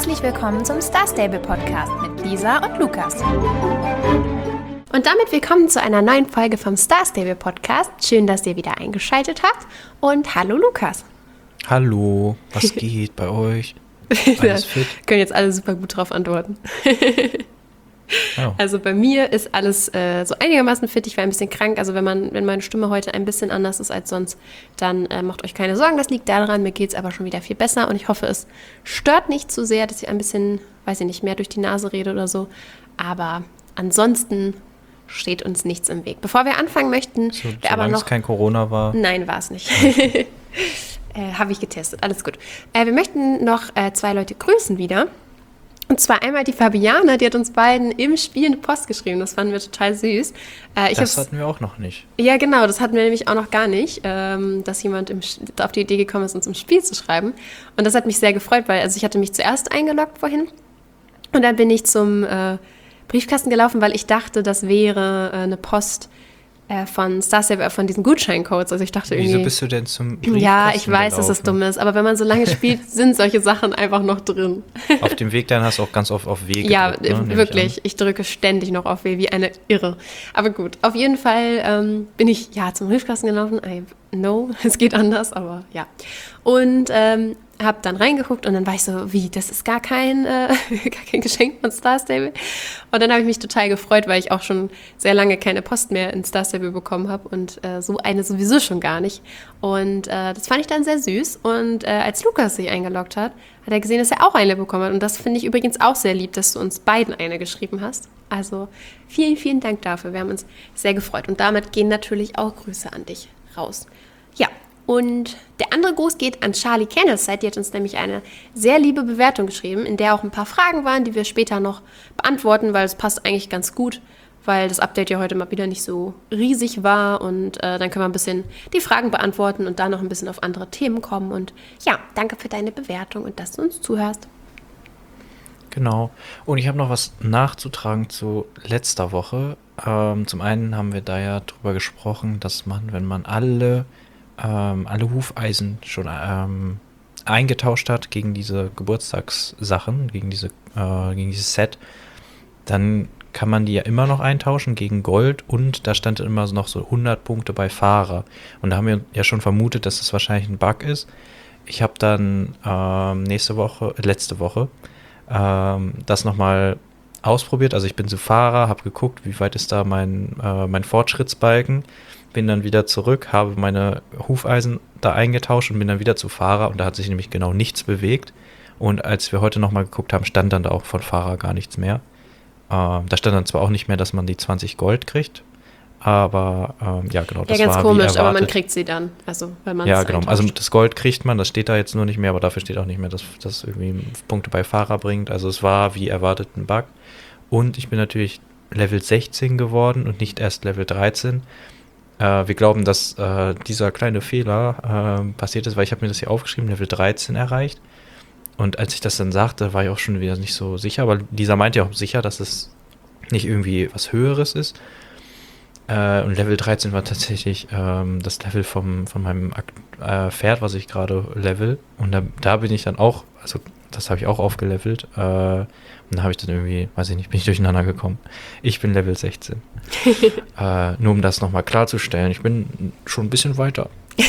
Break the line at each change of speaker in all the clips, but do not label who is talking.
Herzlich willkommen zum Star Stable Podcast mit Lisa und Lukas. Und damit willkommen zu einer neuen Folge vom Star Stable Podcast. Schön, dass ihr wieder eingeschaltet habt. Und hallo Lukas.
Hallo, was geht bei euch? Alles fit?
Können jetzt alle super gut drauf antworten.
Oh.
Also bei mir ist alles so einigermaßen fit. Ich war ein bisschen krank. Also wenn meine Stimme heute ein bisschen anders ist als sonst, dann macht euch keine Sorgen. Das liegt daran. Mir geht es aber schon wieder viel besser. Und ich hoffe, es stört nicht zu sehr, dass ich ein bisschen, weiß ich nicht, mehr durch die Nase rede oder so. Aber ansonsten steht uns nichts im Weg. Bevor wir anfangen möchten,
Solange es kein Corona war.
Nein, war es nicht. Habe ich getestet. Alles gut. Wir möchten noch 2 Leute grüßen wieder. Und zwar einmal die Fabiana, die hat uns beiden im Spiel eine Post geschrieben. Das fanden wir total süß.
Das hatten wir auch noch nicht.
Ja, genau, das hatten wir nämlich auch noch gar nicht, dass jemand auf die Idee gekommen ist, uns im Spiel zu schreiben. Und das hat mich sehr gefreut, weil ich hatte mich zuerst eingeloggt vorhin. Und dann bin ich zum Briefkasten gelaufen, weil ich dachte, das wäre eine Post von Star Stable, von diesen Gutscheincodes. Also ich dachte irgendwie...
Wieso bist du denn zum Briefkasten
Ja, ich weiß,
gelaufen?
dass es dumm ist, aber wenn man so lange spielt, sind solche Sachen einfach noch drin.
Auf dem Weg dann hast du auch ganz oft auf W gedrückt.
Ja,
ne?
wirklich. Ich drücke ständig noch auf W, wie eine Irre. Aber gut, auf jeden Fall bin ich zum Briefkasten gelaufen. Es geht anders, aber ja. Und habe dann reingeguckt und dann war ich so, das ist gar kein Geschenk von Star Stable. Und dann habe ich mich total gefreut, weil ich auch schon sehr lange keine Post mehr in Star Stable bekommen habe und so eine sowieso schon gar nicht. Und das fand ich dann sehr süß. Und als Lukas sich eingeloggt hat, hat er gesehen, dass er auch eine bekommen hat. Und das finde ich übrigens auch sehr lieb, dass du uns beiden eine geschrieben hast. Also vielen, vielen Dank dafür. Wir haben uns sehr gefreut. Und damit gehen natürlich auch Grüße an dich raus. Ja. Und der andere Gruß geht an Charlie Candleside, die hat uns nämlich eine sehr liebe Bewertung geschrieben, in der auch ein paar Fragen waren, die wir später noch beantworten, weil es passt eigentlich ganz gut, weil das Update ja heute mal wieder nicht so riesig war und dann können wir ein bisschen die Fragen beantworten und dann noch ein bisschen auf andere Themen kommen. Und ja, danke für deine Bewertung und dass du uns zuhörst.
Genau. Und ich habe noch was nachzutragen zu letzter Woche. Zum einen haben wir da ja drüber gesprochen, dass man, wenn man alle Hufeisen schon eingetauscht hat gegen diese Geburtstagssachen, gegen dieses Set, dann kann man die ja immer noch eintauschen gegen Gold und da stand immer noch so 100 Punkte bei Fahrer. Und da haben wir ja schon vermutet, dass das wahrscheinlich ein Bug ist. Ich habe dann letzte Woche das nochmal ausprobiert. Also ich bin zu Fahrer, habe geguckt, wie weit ist da mein Fortschrittsbalken. Bin dann wieder zurück, habe meine Hufeisen da eingetauscht und bin dann wieder zu Fahrer und da hat sich nämlich genau nichts bewegt. Und als wir heute nochmal geguckt haben, stand dann da auch von Fahrer gar nichts mehr. Da stand dann zwar auch nicht mehr, dass man die 20 Gold kriegt, aber genau, das war
ganz komisch,
wie erwartet.
aber man kriegt sie dann, also wenn man es
Ja, genau,
eintauscht.
also das Gold kriegt man, das steht da jetzt nur nicht mehr, aber dafür steht auch nicht mehr, dass das irgendwie Punkte bei Fahrer bringt. Also es war wie erwartet ein Bug. Und ich bin natürlich Level 16 geworden und nicht erst Level 13. Wir glauben, dass dieser kleine Fehler passiert ist, weil ich habe mir das hier aufgeschrieben, Level 13 erreicht. Und als ich das dann sagte, war ich auch schon wieder nicht so sicher. Aber Lisa meinte ja auch sicher, dass es nicht irgendwie was Höheres ist. Und Level 13 war tatsächlich das Level von meinem Pferd, was ich gerade level. Und da bin ich dann auch, also das habe ich auch aufgelevelt. Und da habe ich dann irgendwie, weiß ich nicht, bin ich durcheinander gekommen. Ich bin Level 16. Nur um das nochmal klarzustellen, ich bin schon ein bisschen weiter.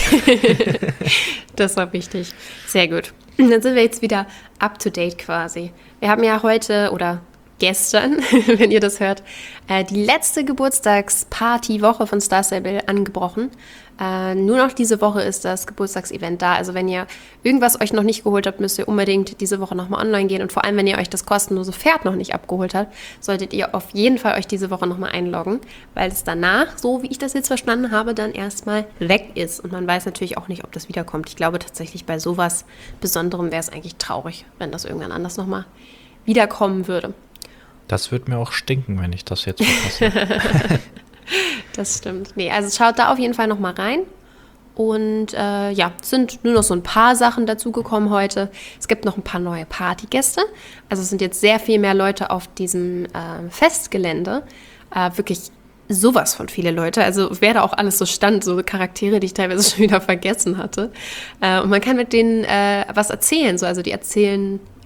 Das war wichtig. Sehr gut. Dann sind wir jetzt wieder up to date quasi. Wir haben ja heute oder gestern, wenn ihr das hört, die letzte Geburtstagsparty-Woche von Star Stable angebrochen. Nur noch diese Woche ist das Geburtstagsevent da. Also wenn ihr irgendwas euch noch nicht geholt habt, müsst ihr unbedingt diese Woche nochmal online gehen. Und vor allem, wenn ihr euch das kostenlose Pferd noch nicht abgeholt habt, solltet ihr auf jeden Fall euch diese Woche nochmal einloggen, weil es danach, so wie ich das jetzt verstanden habe, dann erstmal weg ist. Und man weiß natürlich auch nicht, ob das wiederkommt. Ich glaube tatsächlich, bei sowas Besonderem wäre es eigentlich traurig, wenn das irgendwann anders nochmal wiederkommen würde.
Das wird mir auch stinken, wenn ich das jetzt verpasse.
Das stimmt. Nee, also schaut da auf jeden Fall nochmal rein. Und es sind nur noch so ein paar Sachen dazugekommen heute. Es gibt noch ein paar neue Partygäste. Also es sind jetzt sehr viel mehr Leute auf diesem Festgelände. Wirklich sowas von viele Leute. Also wer da auch alles so stand, so Charaktere, die ich teilweise schon wieder vergessen hatte. Und man kann mit denen was erzählen. So, also die erzählen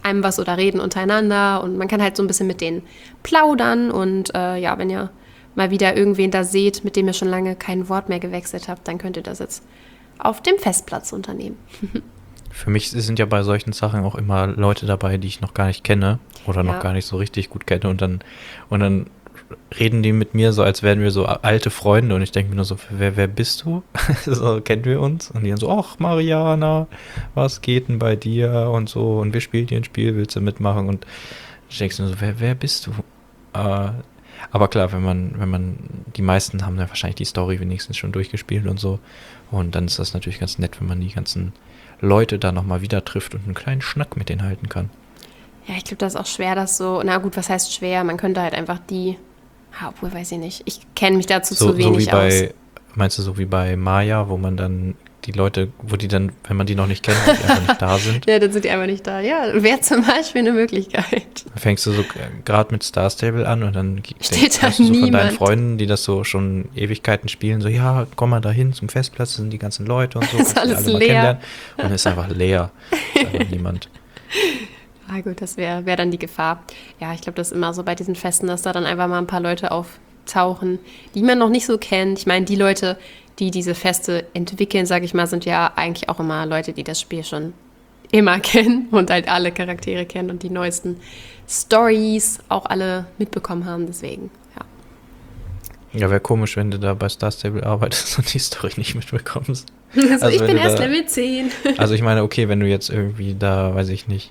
einem was oder reden untereinander und man kann halt so ein bisschen mit denen plaudern und wenn ihr mal wieder irgendwen da seht, mit dem ihr schon lange kein Wort mehr gewechselt habt, dann könnt ihr das jetzt auf dem Festplatz unternehmen.
Für mich sind ja bei solchen Sachen auch immer Leute dabei, die ich noch gar nicht kenne oder noch gar nicht so richtig gut kenne und dann reden die mit mir so, als wären wir so alte Freunde und ich denke mir nur so, wer bist du? So, kennen wir uns? Und die dann so, ach Mariana, was geht denn bei dir und so und wir spielen hier ein Spiel, willst du mitmachen? Und ich denke mir so, wer bist du? Aber klar, wenn man, die meisten haben ja wahrscheinlich die Story wenigstens schon durchgespielt und so und dann ist das natürlich ganz nett, wenn man die ganzen Leute da nochmal wieder trifft und einen kleinen Schnack mit denen halten kann.
Ja, ich glaube, das ist auch schwer, das so, na gut, was heißt schwer? Man könnte halt einfach obwohl, weiß ich nicht. Ich kenne mich dazu zu wenig aus.
Meinst du so wie bei Maya, wo man dann die Leute, wo die dann, wenn man die noch nicht kennt, die einfach nicht da sind?
Ja, dann sind die einfach nicht da. Ja, wäre zum Beispiel eine Möglichkeit.
Dann fängst du so gerade mit Star Stable an und dann
steht da
du so von deinen
niemand.
Freunden, die das so schon Ewigkeiten spielen, so, ja, komm mal dahin zum Festplatz, da sind die ganzen Leute und so.
Ist alles
alle mal
leer.
kennenlernen. Und es ist einfach leer. Ist einfach niemand.
Ah gut, das wär dann die Gefahr. Ja, ich glaube, das ist immer so bei diesen Festen, dass da dann einfach mal ein paar Leute auftauchen, die man noch nicht so kennt. Ich meine, die Leute, die diese Feste entwickeln, sage ich mal, sind ja eigentlich auch immer Leute, die das Spiel schon immer kennen und halt alle Charaktere kennen und die neuesten Stories auch alle mitbekommen haben. Deswegen, ja.
Ja, wäre komisch, wenn du da bei Star Stable arbeitest und die Story nicht mitbekommst.
Also ich
wenn
bin
du
erst
da-
Level 10.
Also ich meine, okay, wenn du jetzt irgendwie da, weiß ich nicht,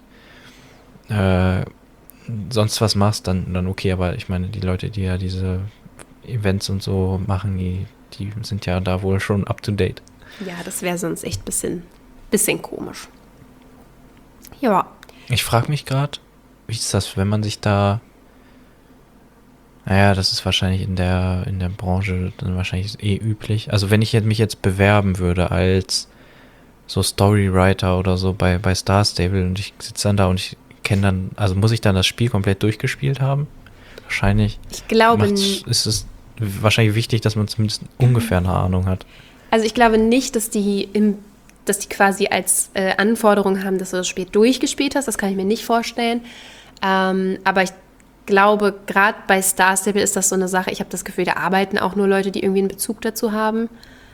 sonst was machst, dann okay, aber ich meine, die Leute, die ja diese Events und so machen, die sind ja da wohl schon up to date.
Ja, das wäre sonst echt bisschen komisch. Ja.
Ich frage mich gerade, wie ist das, wenn man sich da, naja, das ist wahrscheinlich in der Branche dann wahrscheinlich üblich. Also wenn ich mich jetzt bewerben würde als so Storywriter oder so bei Star Stable und ich sitze dann da und ich kenne dann, also muss ich dann das Spiel komplett durchgespielt haben? Wahrscheinlich
Ich glaube
ist es wahrscheinlich wichtig, dass man zumindest ungefähr eine Ahnung hat.
Also ich glaube nicht, dass die quasi als Anforderung haben, dass du das Spiel durchgespielt hast. Das kann ich mir nicht vorstellen. Aber ich glaube, gerade bei Star Stable ist das so eine Sache. Ich habe das Gefühl, da arbeiten auch nur Leute, die irgendwie einen Bezug dazu haben.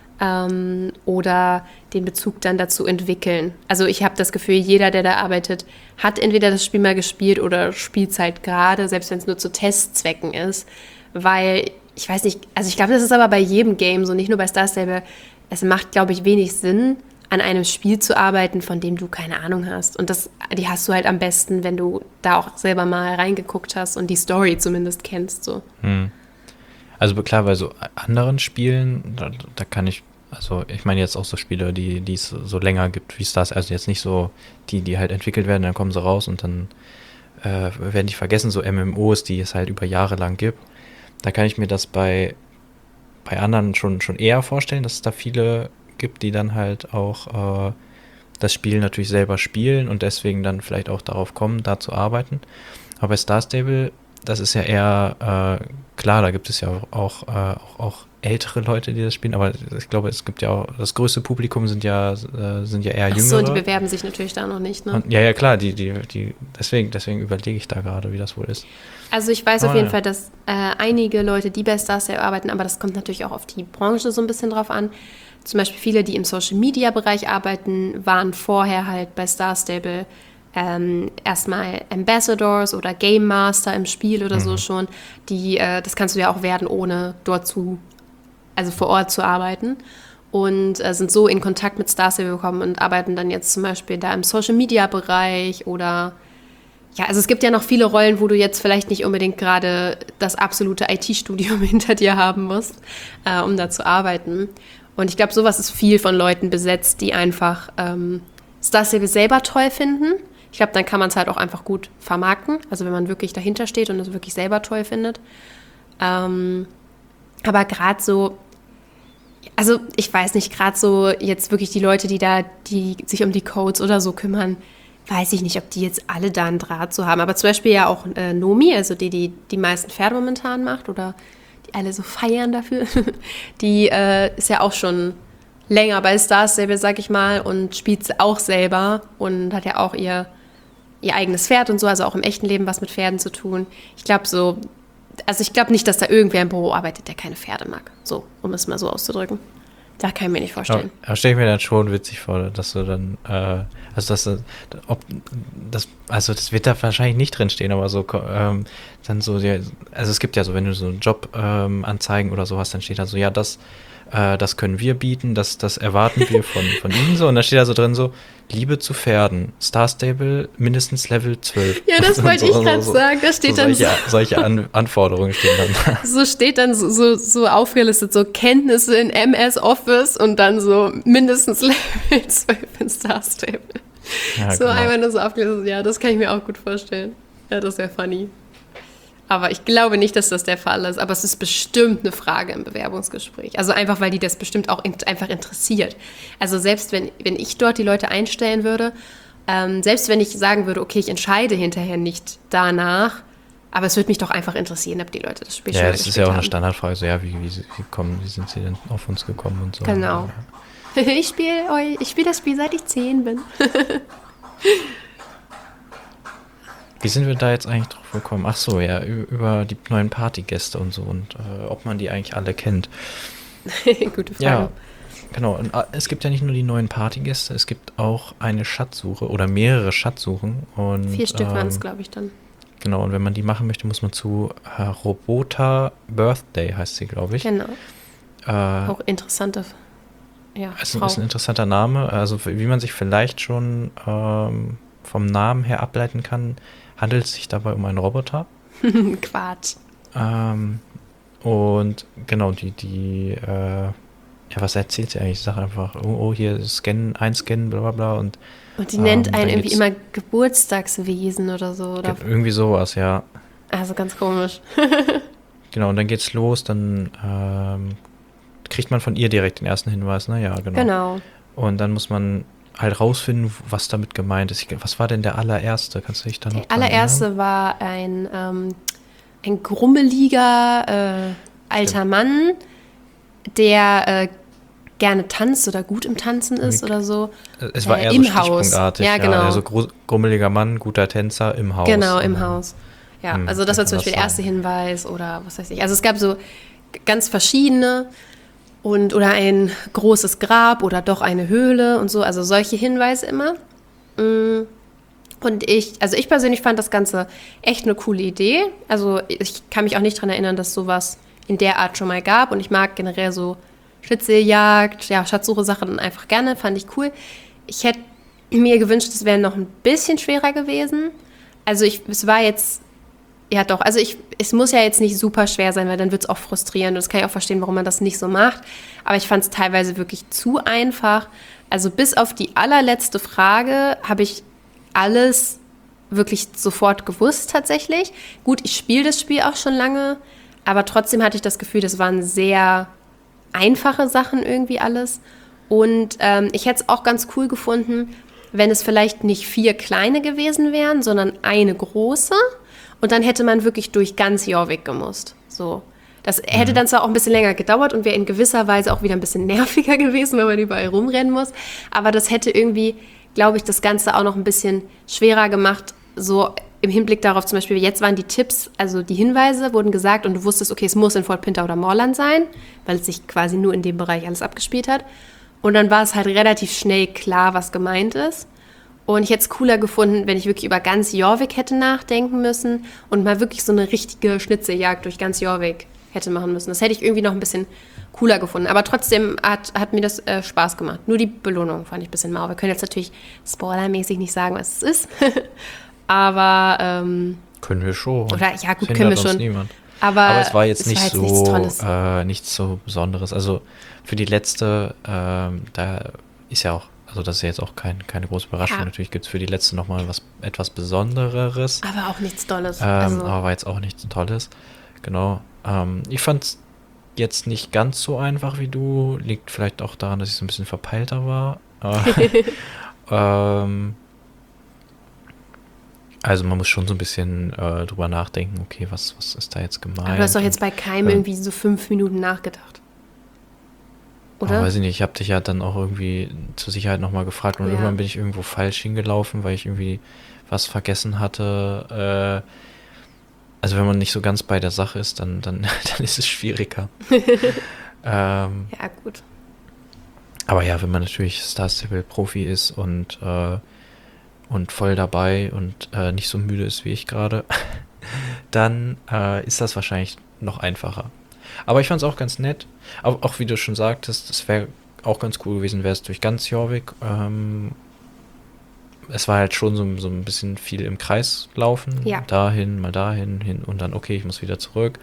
Oder den Bezug dann dazu entwickeln. Also ich habe das Gefühl, jeder, der da arbeitet, hat entweder das Spiel mal gespielt oder spielt es halt gerade, selbst wenn es nur zu Testzwecken ist. Weil, ich weiß nicht, also ich glaube, das ist aber bei jedem Game so, nicht nur bei Star Stable. Es macht, glaube ich, wenig Sinn, an einem Spiel zu arbeiten, von dem du keine Ahnung hast. Und die hast du halt am besten, wenn du da auch selber mal reingeguckt hast und die Story zumindest kennst. So.
Also klar, bei so anderen Spielen, da kann ich, also ich meine jetzt auch so Spiele, die es so länger gibt wie Stars, also jetzt nicht so die halt entwickelt werden, dann kommen sie raus und dann werden die vergessen, so MMOs, die es halt über Jahre lang gibt. Da kann ich mir das bei anderen schon eher vorstellen, dass es da viele gibt, die dann halt auch das Spiel natürlich selber spielen und deswegen dann vielleicht auch darauf kommen, da zu arbeiten. Aber bei Star Stable, das ist ja eher, klar, da gibt es ja auch ältere Leute, die das spielen, aber ich glaube, es gibt ja auch, das größte Publikum sind ja eher
Ach
Jüngere.
so, die bewerben sich natürlich da noch nicht, ne?
Und, ja, klar, deswegen überlege ich da gerade, wie das wohl ist.
Also ich weiß auf jeden
Ja.
Fall, dass einige Leute, die bei Star Stable arbeiten, aber das kommt natürlich auch auf die Branche so ein bisschen drauf an. Zum Beispiel viele, die im Social-Media-Bereich arbeiten, waren vorher halt bei Star Stable erstmal Ambassadors oder Game Master im Spiel oder so schon. Das kannst du ja auch werden, ohne dort also vor Ort zu arbeiten. Und sind so in Kontakt mit Star Stable gekommen und arbeiten dann jetzt zum Beispiel da im Social-Media-Bereich oder ja, also es gibt ja noch viele Rollen, wo du jetzt vielleicht nicht unbedingt gerade das absolute IT-Studium hinter dir haben musst, um da zu arbeiten. Und ich glaube, sowas ist viel von Leuten besetzt, die einfach Star Stable selber toll finden. Ich glaube, dann kann man es halt auch einfach gut vermarkten. Also wenn man wirklich dahinter steht und es wirklich selber toll findet. Aber gerade so, also ich weiß nicht, gerade so jetzt wirklich die Leute, die sich um die Codes oder so kümmern, weiß ich nicht, ob die jetzt alle da einen Draht zu haben. Aber zum Beispiel ja auch Nomi, also die meisten Pferde momentan macht oder die alle so feiern dafür, die ist ja auch schon länger bei Star Stable, sag ich mal, und spielt auch selber und hat ja auch ihr ihr eigenes Pferd und so, also auch im echten Leben was mit Pferden zu tun. Ich glaube ich glaube nicht, dass da irgendwer im Büro arbeitet, der keine Pferde mag. So, um es mal so auszudrücken. Da kann ich mir nicht vorstellen.
Aber stelle ich mir dann schon witzig vor, dass du dann, das wird da wahrscheinlich nicht drinstehen, aber so, dann so, also es gibt ja so, wenn du so Jobanzeigen oder so hast, dann steht da so, ja, das können wir bieten, das erwarten wir von Ihnen so, und dann steht da so drin so, Liebe zu Pferden, Star Stable mindestens Level 12.
Ja, das wollte ich gerade sagen, da steht dann
solche Anforderungen stehen dann.
So steht dann so aufgelistet, so Kenntnisse in MS Office und dann so mindestens Level 12 in Star Stable.
Ja,
so
genau.
einmal nur so aufgelistet, ja, das kann ich mir auch gut vorstellen. Ja, das wäre funny. Aber ich glaube nicht, dass das der Fall ist. Aber es ist bestimmt eine Frage im Bewerbungsgespräch. Also einfach, weil die das bestimmt auch einfach interessiert. Also selbst wenn ich dort die Leute einstellen würde, selbst wenn ich sagen würde, okay, ich entscheide hinterher nicht danach, aber es würde mich doch einfach interessieren, ob die Leute das Spiel schon
Ja, das ist ja auch
haben.
eine Standardfrage, so ja, wie sind sie denn auf uns gekommen und so.
Genau.
Ja.
Ich spiele das Spiel, seit ich 10 bin.
Wie sind wir da jetzt eigentlich drauf gekommen? Ach so, ja, über die neuen Partygäste und so und ob man die eigentlich alle kennt.
Gute Frage.
Ja, genau. Und es gibt ja nicht nur die neuen Partygäste, es gibt auch eine Schatzsuche oder mehrere Schatzsuchen. Und,
4 Stück waren es, glaube ich, dann.
Genau, und wenn man die machen möchte, muss man zu Robota Birthday, heißt sie, glaube ich.
Genau. Auch interessante
Ist
Frau.
ein interessanter Name. Also wie man sich vielleicht schon vom Namen her ableiten kann, handelt es sich dabei um einen Roboter.
Quatsch.
Und genau, was erzählt sie eigentlich? Ich sage einfach, oh, hier einscannen, bla bla bla. Und
die nennt einen irgendwie immer Geburtstagswesen oder so. Oder?
Irgendwie sowas, ja.
Also ganz komisch.
Genau, und dann geht's los, dann kriegt man von ihr direkt den ersten Hinweis, ne? Ja, genau.
Genau.
Und dann muss man halt rausfinden, was damit gemeint ist. Was war denn der allererste? Kannst du dich da noch
Der allererste war ein grummeliger alter Mann, der gerne tanzt oder gut im Tanzen ist oder so.
Es war eher
im
so stichpunktartig.
Haus. Ja, genau.
Also grummeliger Mann, guter Tänzer im Haus.
Genau, im Haus. Ja, also das war zum Beispiel der erste
sein.
Hinweis oder was weiß ich. Also es gab so ganz verschiedene oder ein großes Grab oder doch eine Höhle und so. Also solche Hinweise immer. Und ich persönlich fand das Ganze echt eine coole Idee. Also ich kann mich auch nicht daran erinnern, dass sowas in der Art schon mal gab. Und ich mag generell so Schnitzeljagd, ja, Schatzsuche-Sachen einfach gerne, fand ich cool. Ich hätte mir gewünscht, es wäre noch ein bisschen schwerer gewesen. Also es war jetzt, ja doch, also es muss ja jetzt nicht super schwer sein, weil dann wird es auch frustrierend. Und das kann ich auch verstehen, warum man das nicht so macht. Aber ich fand es teilweise wirklich zu einfach. Also bis auf die allerletzte Frage habe ich alles wirklich sofort gewusst tatsächlich. Gut, ich spiele das Spiel auch schon lange, aber trotzdem hatte ich das Gefühl, das waren sehr einfache Sachen irgendwie alles. Und ich hätte es auch ganz cool gefunden, wenn es vielleicht nicht 4 kleine gewesen wären, sondern eine große. Und dann hätte man wirklich durch ganz Jorvik gemusst. So. Das hätte dann zwar auch ein bisschen länger gedauert und wäre in gewisser Weise auch wieder ein bisschen nerviger gewesen, wenn man überall rumrennen muss. Aber das hätte irgendwie, glaube ich, das Ganze auch noch ein bisschen schwerer gemacht. So im Hinblick darauf zum Beispiel, jetzt waren die Tipps, also die Hinweise wurden gesagt und du wusstest, okay, es muss in Fort Pinter oder Moorland sein, weil es sich quasi nur in dem Bereich alles abgespielt hat. Und dann war es halt relativ schnell klar, was gemeint ist. Und ich hätte es cooler gefunden, wenn ich wirklich über ganz Jorvik hätte nachdenken müssen und mal wirklich so eine richtige Schnitzeljagd durch ganz Jorvik hätte machen müssen. Das hätte ich irgendwie noch ein bisschen cooler gefunden. Aber trotzdem hat mir das Spaß gemacht. Nur die Belohnung fand ich ein bisschen mau. Wir können jetzt natürlich spoilermäßig nicht sagen, was es ist. Aber
können wir schon.
Oder ja, gut, können wir schon.
Niemand.
Aber
es war jetzt
nichts Tolles.
Nichts so Besonderes. Also für die letzte, da ist ja auch, also das ist ja jetzt auch keine große Überraschung. Ja. Natürlich gibt es für die letzte nochmal etwas Besondereres.
Aber auch nichts Tolles.
Aber war jetzt auch nichts Tolles. Genau. Ich fand es jetzt nicht ganz so einfach wie du. Liegt vielleicht auch daran, dass ich so ein bisschen verpeilter war. Also man muss schon so ein bisschen drüber nachdenken, okay, was ist da jetzt gemeint?
Aber du hast doch jetzt bei keinem irgendwie so 5 Minuten nachgedacht. oder?
weiß ich nicht, ich habe dich ja dann auch irgendwie zur Sicherheit nochmal gefragt und
Ja.
irgendwann bin ich irgendwo falsch hingelaufen, weil ich irgendwie was vergessen hatte. Also wenn man nicht so ganz bei der Sache ist, dann ist es schwieriger.
Ja, gut.
Aber ja, wenn man natürlich Star Stable Profi ist und voll dabei und nicht so müde ist wie ich gerade, dann ist das wahrscheinlich noch einfacher. Aber ich fand es auch ganz nett. Auch wie du schon sagtest, es wäre auch ganz cool gewesen, wäre es durch ganz Jorvik. Es war halt schon so ein bisschen viel im Kreis laufen.
Ja.
Dahin, mal dahin, hin und dann, okay, ich muss wieder zurück.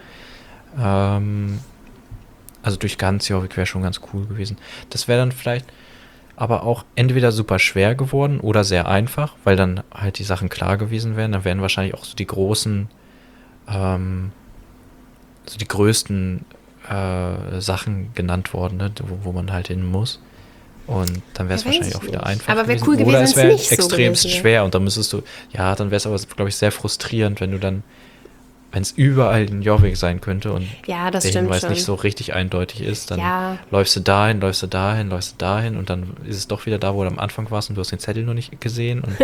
Also durch ganz Jorvik wäre schon ganz cool gewesen. Das wäre dann vielleicht aber auch entweder super schwer geworden oder sehr einfach, weil dann halt die Sachen klar gewesen wären. Dann wären wahrscheinlich auch so die großen, so die größten Sachen genannt worden, ne, wo man halt hin muss. Und dann wäre es
Ja, weiß
wahrscheinlich
ich
auch wieder
nicht.
einfach
Aber wäre
gewesen.
cool gewesen,
Oder
wenn
es
es
wäre
nicht so
extremst
gewesen wäre.
schwer und dann müsstest du, ja, dann wäre es aber, glaube ich, sehr frustrierend, wenn du dann, wenn es überall ein Jorvik sein könnte und
Ja, das
der
stimmt
Hinweis
schon.
nicht so richtig eindeutig ist, dann
Ja.
läufst du dahin, läufst du dahin, läufst du dahin und dann ist es doch wieder da, wo du am Anfang warst und du hast den Zettel noch nicht gesehen und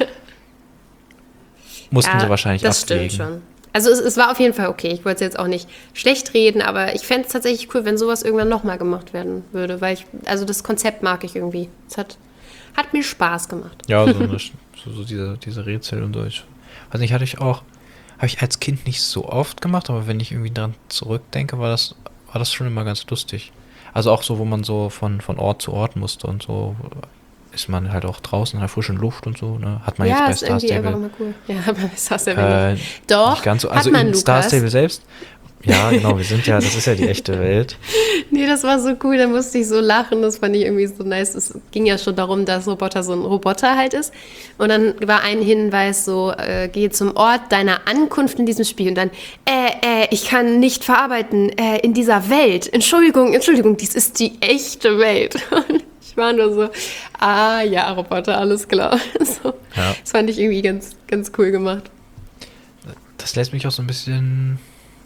mussten sie wahrscheinlich
das
abwägen.
stimmt schon. Also es war auf jeden Fall okay. Ich wollte es jetzt auch nicht schlecht reden, aber ich fände es tatsächlich cool, wenn sowas irgendwann nochmal gemacht werden würde, weil also das Konzept mag ich irgendwie. Es hat mir Spaß gemacht.
Ja, so diese Rätsel und so. Ich weiß nicht, habe ich als Kind nicht so oft gemacht, aber wenn ich irgendwie dran zurückdenke, war das schon immer ganz lustig. Also auch so, wo man so von Ort zu Ort musste und so, ist man halt auch draußen in der frischen Luft und so, ne? Hat man
Ja,
jetzt
ist
bei Star
irgendwie einfach
Stable
immer cool. Ja, bei Star Stable nicht.
nicht
Doch,
ganz so.
hat
Also
man,
in Star
Lukas.
Stable selbst, ja, genau, das ist ja die echte Welt.
Nee, das war so cool, da musste ich so lachen, das fand ich irgendwie so nice. Es ging ja schon darum, dass Roboter so ein Roboter halt ist. Und dann war ein Hinweis so, geh zum Ort deiner Ankunft in diesem Spiel. Und dann, ich kann nicht verarbeiten, in dieser Welt. Entschuldigung, dies ist die echte Welt. Und ich war nur so, ja, Roboter, alles klar. So,
Ja.
das fand ich irgendwie ganz, ganz cool gemacht.
Das lässt mich auch so ein bisschen.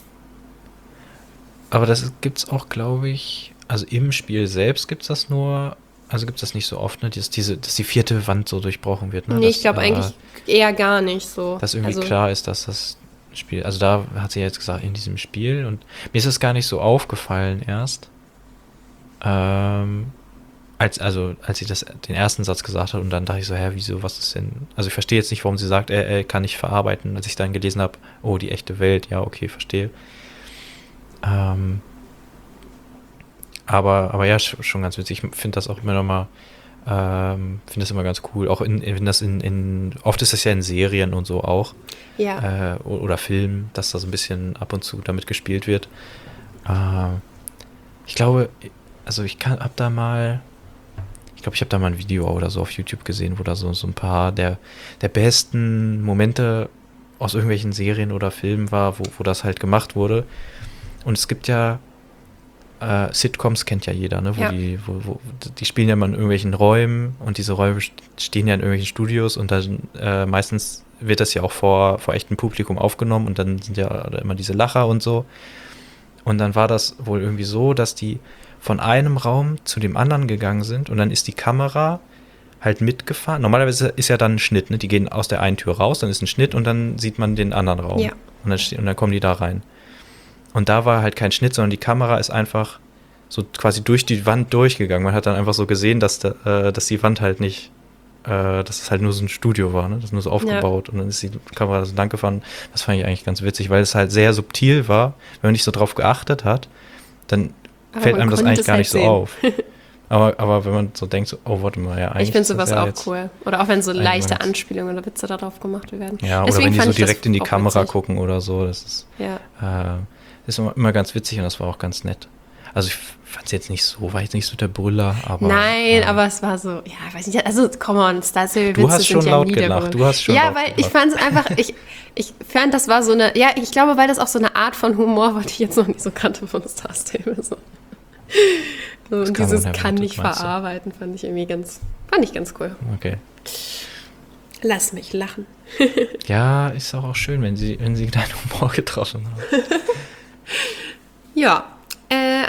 Aber das gibt's auch, glaube ich, also im Spiel selbst gibt's das nur, also gibt's das nicht so oft, ne, dass die vierte Wand so durchbrochen wird, ne?
Nee,
dass,
ich glaube eigentlich eher gar nicht so.
dass irgendwie
Also,
klar ist, dass das Spiel, also da hat sie jetzt gesagt, in diesem Spiel und mir ist es gar nicht so aufgefallen erst, als sie den ersten Satz gesagt hat und dann dachte ich so, wieso, was ist denn, also ich verstehe jetzt nicht, warum sie sagt, kann nicht verarbeiten, als ich dann gelesen habe, oh, die echte Welt, ja, okay, verstehe. Aber ja, schon ganz witzig. Ich finde das auch immer nochmal, finde das immer ganz cool. Auch wenn das oft ist das ja in Serien und so auch.
ja.
Oder Filmen, dass da so ein bisschen ab und zu damit gespielt wird. Ich glaube, also ich habe da mal ein Video oder so auf YouTube gesehen, wo da so ein paar der besten Momente aus irgendwelchen Serien oder Filmen war, wo das halt gemacht wurde. Und es gibt ja Sitcoms kennt ja jeder, ne?
Ja.
Die spielen ja mal in irgendwelchen Räumen und diese Räume stehen ja in irgendwelchen Studios und dann meistens wird das ja auch vor echtem Publikum aufgenommen und dann sind ja immer diese Lacher und so. Und dann war das wohl irgendwie so, dass die von einem Raum zu dem anderen gegangen sind und dann ist die Kamera halt mitgefahren. Normalerweise ist ja dann ein Schnitt, ne? Die gehen aus der einen Tür raus, dann ist ein Schnitt und dann sieht man den anderen Raum.
Ja.
Und dann kommen die da rein. Und da war halt kein Schnitt, sondern die Kamera ist einfach so quasi durch die Wand durchgegangen. Man hat dann einfach so gesehen, dass die Wand halt nicht, dass es halt nur so ein Studio war, ne? Das ist nur so aufgebaut. Und dann ist die Kamera so lang gefahren. Das fand ich eigentlich ganz witzig, weil es halt sehr subtil war. Wenn man nicht so drauf geachtet hat, dann fällt
man
einem das
konnte
eigentlich
es
gar
halt
nicht so
sehen.
auf. Aber wenn man so denkt, so, oh, warte mal, ja, eigentlich.
Ich finde
ist das
sowas
ja
auch
jetzt,
cool. Oder auch wenn so
eigentlich
leichte
ganz-
Anspielungen oder Witze darauf gemacht werden.
Ja, oder
Deswegen
wenn die
fand
so
ich das
direkt in die
auch
Kamera
witzig.
gucken oder so. Das ist,
Ja.
ist immer ganz witzig und das war auch ganz nett. Also ich fand es jetzt nicht so, war jetzt nicht so der Brüller, aber.
Nein, aber es war so, ja, weiß nicht, also come on, Star Stable
Du
Witze
hast schon
sind ja
laut
nie der
gelacht,
Grund.
du hast schon
Ja,
laut
weil ich
gelacht.
fand es einfach, ich fand, das war so eine, ja, ich glaube, weil das auch so eine Art von Humor war, die ich jetzt noch nicht so kannte von Star Stable. So. Und
kam
dieses
unerwartet,
kann nicht
meinst du?
verarbeiten, fand ich ganz cool.
Okay.
Lass mich lachen.
Ja, ist auch schön, wenn sie deinen Humor getroffen haben.
Ja,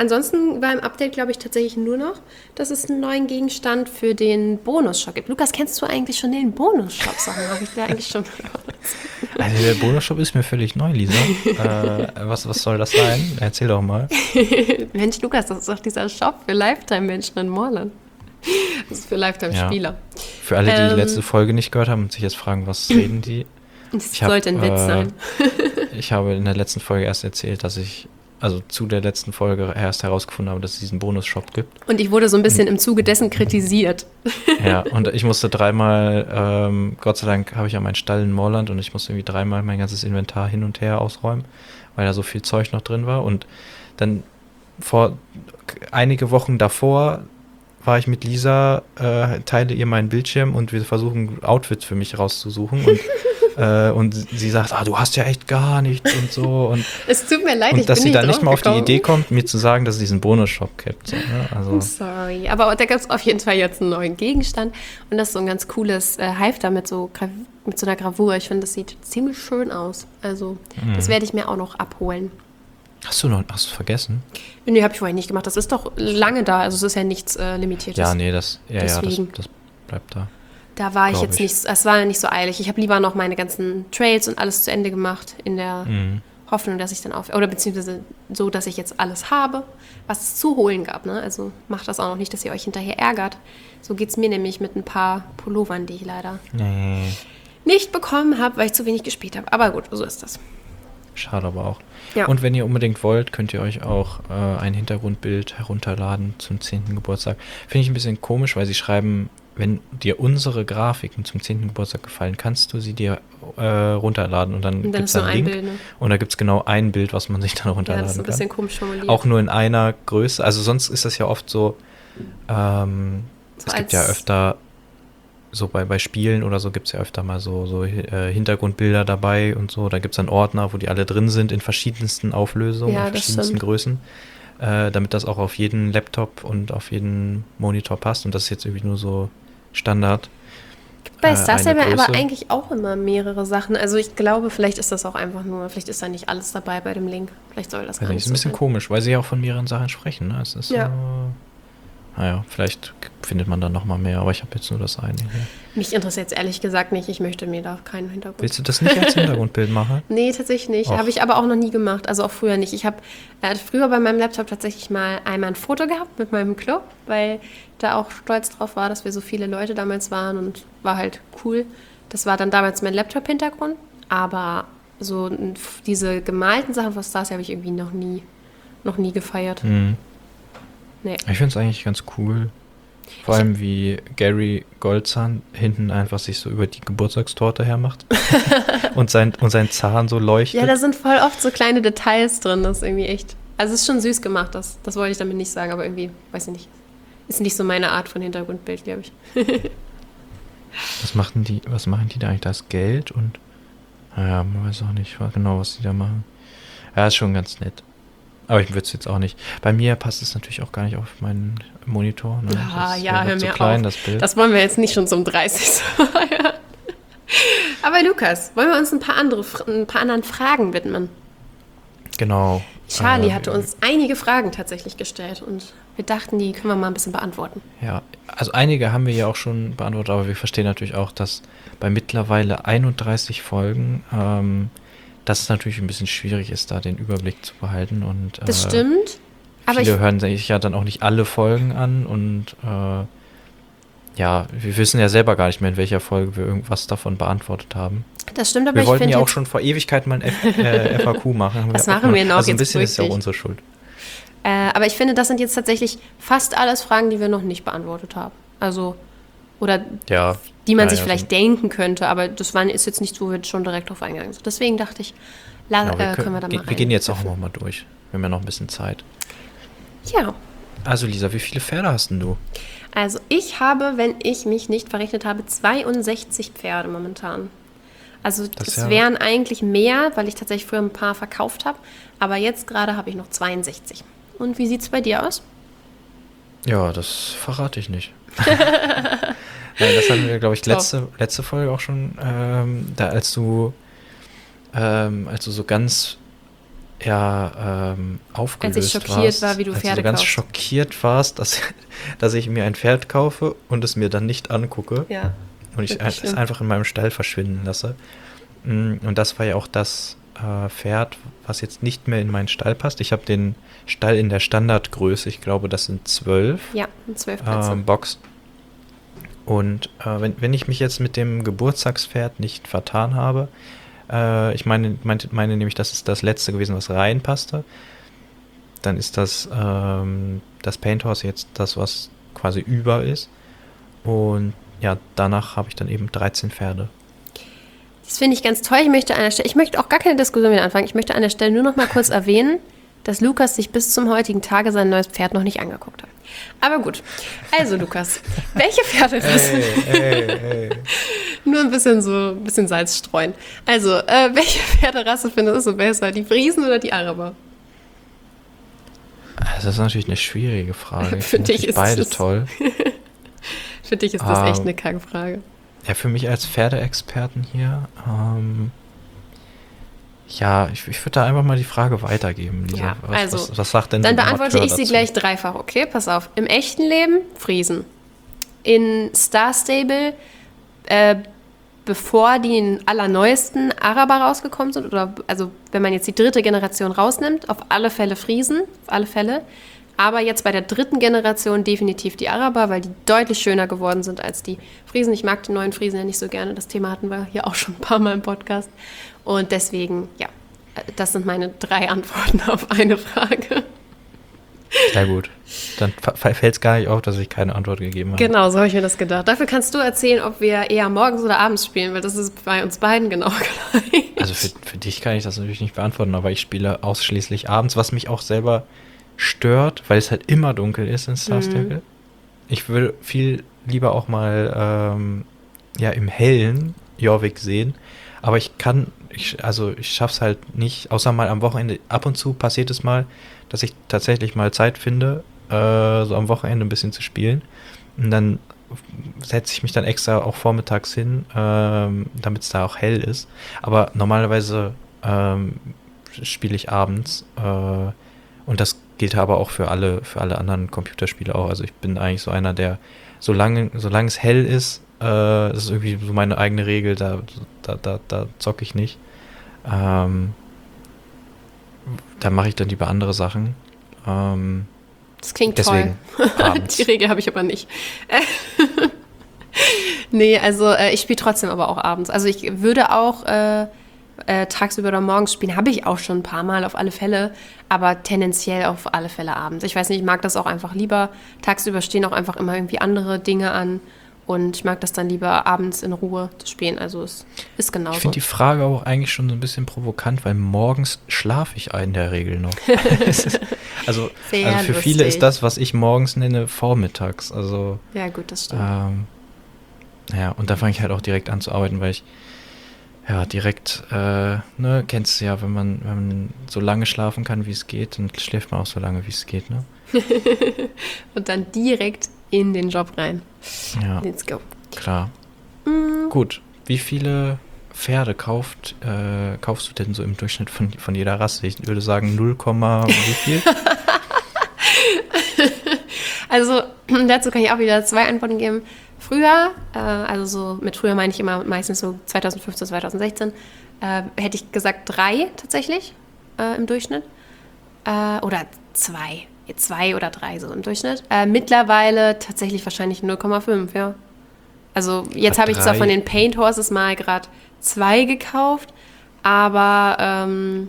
ansonsten war im Update, glaube ich, tatsächlich nur noch, dass es einen neuen Gegenstand für den Bonus-Shop gibt. Lukas, kennst du eigentlich schon den Bonus-Shop? Habe ich da eigentlich schon...
Also der Bonus-Shop ist mir völlig neu, Lisa. Was soll das sein? Erzähl doch mal.
Mensch, Lukas, das ist doch dieser Shop für Lifetime-Menschen in Moorland. Das ist für Lifetime-Spieler.
Ja. Für alle, die die letzte Folge nicht gehört haben und sich jetzt fragen, was reden die?
Das sollte ein Witz sein.
Ich habe in der letzten Folge erst erzählt, dass ich, also zu der letzten Folge erst herausgefunden habe, dass es diesen Bonus-Shop gibt.
Und ich wurde so ein bisschen im Zuge dessen kritisiert.
Ja, und ich musste dreimal, Gott sei Dank habe ich ja meinen Stall in Moorland und ich musste irgendwie dreimal mein ganzes Inventar hin und her ausräumen, weil da so viel Zeug noch drin war. Und dann einige Wochen davor war ich mit Lisa, teile ihr meinen Bildschirm und wir versuchen Outfits für mich rauszusuchen und sie sagt, du hast ja echt gar nichts und so und
es tut mir leid,
und
ich
dass
bin
sie
nicht
dann nicht mal auf die
draufgekommen.
Idee kommt, mir zu sagen, dass es diesen Bonus-Shop gibt. So, ne? Also,
sorry, aber da gibt es auf jeden Fall jetzt einen neuen Gegenstand und das ist so ein ganz cooles Halfter mit so einer Gravur. Ich finde, das sieht ziemlich schön aus. Also das werde ich mir auch noch abholen.
Hast du vergessen?
Nee, habe ich vorher nicht gemacht. Das ist doch lange da, also es ist ja nichts Limitiertes.
Ja, nee, das
Deswegen.
Das bleibt da.
Da war ich jetzt nicht, es war nicht so eilig. Ich habe lieber noch meine ganzen Trails und alles zu Ende gemacht, in der Hoffnung, dass ich dann oder beziehungsweise so, dass ich jetzt alles habe, was es zu holen gab. Ne? Also macht das auch noch nicht, dass ihr euch hinterher ärgert. So geht es mir nämlich mit ein paar Pullovern, die ich leider nicht bekommen habe, weil ich zu wenig gespielt habe. Aber gut, so ist das.
Schade aber auch.
Ja.
Und wenn ihr unbedingt wollt, könnt ihr euch auch ein Hintergrundbild herunterladen zum 10. Geburtstag. Finde ich ein bisschen komisch, weil sie schreiben, wenn dir unsere Grafiken zum 10. Geburtstag gefallen, kannst du sie dir runterladen und dann gibt es einen Link.
Bild, ne?
Und da gibt es genau ein Bild, was man sich dann runterladen kann.
Ja, das ist ein bisschen komisch formuliert.
Auch nur in einer Größe. Also sonst ist das ja oft so, es gibt ja öfter, so bei Spielen oder so gibt es ja öfter mal so Hintergrundbilder dabei und so. Da gibt es dann Ordner, wo die alle drin sind in verschiedensten Auflösungen, in verschiedensten Größen. Damit das auch auf jeden Laptop und auf jeden Monitor passt. Und das ist jetzt irgendwie nur so Standard.
Bei Star Saber aber eigentlich auch immer mehrere Sachen. Also ich glaube, vielleicht ist das auch einfach nur, vielleicht ist da nicht alles dabei bei dem Link. Vielleicht soll das gar nicht
so sein. Das ist ein bisschen komisch, weil sie ja auch von mehreren Sachen sprechen. Ne? Es ist naja, vielleicht findet man da noch mal mehr, aber ich habe jetzt nur das eine hier. Mich
interessiert es ehrlich gesagt nicht. Ich möchte mir da keinen Hintergrund.
Willst du das nicht als Hintergrundbild machen?
Nee, tatsächlich nicht. Habe ich aber auch noch nie gemacht. Also auch früher nicht. Ich habe früher bei meinem Laptop tatsächlich mal einmal ein Foto gehabt mit meinem Club, weil da auch stolz drauf war, dass wir so viele Leute damals waren und war halt cool. Das war dann damals mein Laptop-Hintergrund. Aber so diese gemalten Sachen von Stars habe ich irgendwie noch nie gefeiert.
Mhm.
Nee.
Ich finde es eigentlich ganz cool. Vor allem wie Gary Goldzahn hinten einfach sich so über die Geburtstagstorte hermacht und sein Zahn so leuchtet.
Ja, da sind voll oft so kleine Details drin, das ist irgendwie echt. Also es ist schon süß gemacht, das wollte ich damit nicht sagen, aber irgendwie, weiß ich nicht. Ist nicht so meine Art von Hintergrundbild, glaube ich.
Was machen die da eigentlich? Da ist Geld und naja, man weiß auch nicht genau, was die da machen. Ja, ist schon ganz nett. Aber ich würde es jetzt auch nicht. Bei mir passt es natürlich auch gar nicht auf meinen Monitor. Ne?
Hör mir
klein,
auf.
Das Bild.
Das wollen wir jetzt nicht schon zum 30. feiern. Aber Lukas, wollen wir uns ein paar anderen Fragen widmen?
Genau.
Charlie hatte uns einige Fragen tatsächlich gestellt und wir dachten, die können wir mal ein bisschen beantworten.
Ja, also einige haben wir ja auch schon beantwortet, aber wir verstehen natürlich auch, dass bei mittlerweile 31 Folgen dass es natürlich ein bisschen schwierig ist, da den Überblick zu behalten. Und,
das stimmt.
Aber viele hören sich ja dann auch nicht alle Folgen an und wir wissen ja selber gar nicht mehr, in welcher Folge wir irgendwas davon beantwortet haben.
Das stimmt, aber
wir wollten ja auch schon vor Ewigkeit mal ein FAQ machen.
Das machen wir noch.
Also ein bisschen ist ja auch unsere Schuld.
Aber ich finde, das sind jetzt tatsächlich fast alles Fragen, die wir noch nicht beantwortet haben. Also, oder die man sich vielleicht denken könnte, aber das ist jetzt nicht so, wo wir schon direkt drauf eingegangen sind. Deswegen dachte ich, können wir da mal rein.
Wir gehen jetzt auch noch mal durch. Wir haben ja noch ein bisschen Zeit.
Ja.
Also Lisa, wie viele Pferde hast denn du?
Also ich habe, wenn ich mich nicht verrechnet habe, 62 Pferde momentan. Also es wären eigentlich mehr, weil ich tatsächlich früher ein paar verkauft habe. Aber jetzt gerade habe ich noch 62. Und wie sieht es bei dir aus?
Ja, das verrate ich nicht. Das hatten wir, glaube ich, letzte Folge auch schon, als du so ganz ja aufgelöst
Als ich schockiert
warst,
war, wie du
als
Pferde
du ganz
kaufst.
schockiert warst, dass ich mir ein Pferd kaufe und es mir dann nicht angucke
Ja,
und ich
wirklich
es
schlimm.
einfach in meinem Stall verschwinden lasse. Und das war ja auch das Pferd, was jetzt nicht mehr in meinen Stall passt. Ich habe den Stall in der Standardgröße, ich glaube, das sind 12
Ja, 12 Plätze.
Boxen. Und wenn ich mich jetzt mit dem Geburtstagspferd nicht vertan habe, ich meine nämlich, das ist das letzte gewesen, was reinpasste, dann ist das Paint Horse jetzt das, was quasi über ist. Und ja, danach habe ich dann eben 13 Pferde.
Das finde ich ganz toll. Ich möchte auch gar keine Diskussion wieder anfangen. Ich möchte an der Stelle nur noch mal kurz erwähnen, dass Lukas sich bis zum heutigen Tage sein neues Pferd noch nicht angeguckt hat. Aber gut. Also, Lukas, welche Pferderasse?
Ey.
Nur ein bisschen Salz streuen. Also, welche Pferderasse findest du besser? Die Friesen oder die Araber?
Das ist natürlich eine schwierige Frage. Ich
Für
finde
dich
natürlich
ist
beide
es-
toll.
Für dich ist das echt eine Kackfrage.
Ja, für mich als Pferdeexperten hier, ja, ich würde da einfach mal die Frage weitergeben, Lisa.
Ja, also,
was sagt denn
Dann
so ein
beantworte
Amateur
ich sie
dazu?
gleich dreifach, okay? Pass auf. Im echten Leben Friesen. In Star Stable, bevor die allerneuesten Araber rausgekommen sind, oder also wenn man jetzt die 3. Generation rausnimmt, auf alle Fälle Friesen, auf alle Fälle. Aber jetzt bei der 3. Generation definitiv die Araber, weil die deutlich schöner geworden sind als die Friesen. Ich mag die neuen Friesen ja nicht so gerne. Das Thema hatten wir hier auch schon ein paar Mal im Podcast. Und deswegen, ja, das sind meine 3 Antworten auf eine Frage.
Sehr gut. Dann fällt es gar nicht auf, dass ich keine Antwort gegeben habe.
Genau, so habe ich mir das gedacht. Dafür kannst du erzählen, ob wir eher morgens oder abends spielen, weil das ist bei uns beiden genau gleich.
Also für dich kann ich das natürlich nicht beantworten, aber ich spiele ausschließlich abends, was mich auch selber stört, weil es halt immer dunkel ist in Star Stable. Ich würde viel lieber auch mal ja, im Hellen Jorvik sehen, aber ich schaff's halt nicht, außer mal am Wochenende. Ab und zu passiert es mal, dass ich tatsächlich mal Zeit finde, so am Wochenende ein bisschen zu spielen. Und dann setze ich mich dann extra auch vormittags hin, damit es da auch hell ist. Aber normalerweise spiele ich abends. Und das gilt aber auch für alle anderen Computerspiele auch. Also ich bin eigentlich so einer, der, solange es hell ist, das ist irgendwie so meine eigene Regel, da zocke ich nicht. Da mache ich dann lieber andere Sachen.
Das klingt
Deswegen
toll.
abends.
Die Regel habe ich aber nicht. Nee, also ich spiele trotzdem aber auch abends. Also ich würde auch tagsüber oder morgens spielen, habe ich auch schon ein paar Mal auf alle Fälle, aber tendenziell auf alle Fälle abends. Ich weiß nicht, ich mag das auch einfach lieber. Tagsüber stehen auch einfach immer irgendwie andere Dinge an und ich mag das dann lieber abends in Ruhe zu spielen. Also es ist genauso.
Ich finde die Frage auch eigentlich schon so ein bisschen provokant, weil morgens schlafe ich in der Regel noch. also
Sehr
für viele
lustig.
ist das, was ich morgens nenne, vormittags. Also
Ja gut, das stimmt.
ja, und da fange ich halt auch direkt an zu arbeiten, weil ich ja direkt, kennst du ja, wenn man so lange schlafen kann, wie es geht, dann schläft man auch so lange, wie es geht, ne?
Und dann direkt in den Job rein.
Ja,
Let's go.
klar. Gut, wie viele Pferde kaufst du denn so im Durchschnitt von jeder Rasse? Ich würde sagen 0, wie viel?
Also dazu kann ich auch wieder 2 Antworten geben. Früher, also so mit früher meine ich immer meistens so 2015, 2016, hätte ich gesagt 3 tatsächlich im Durchschnitt. Oder 2. 2 oder 3 so im Durchschnitt. Mittlerweile tatsächlich wahrscheinlich 0,5, ja. Also jetzt habe ich zwar
3.
von den Paint Horses mal gerade 2 gekauft, aber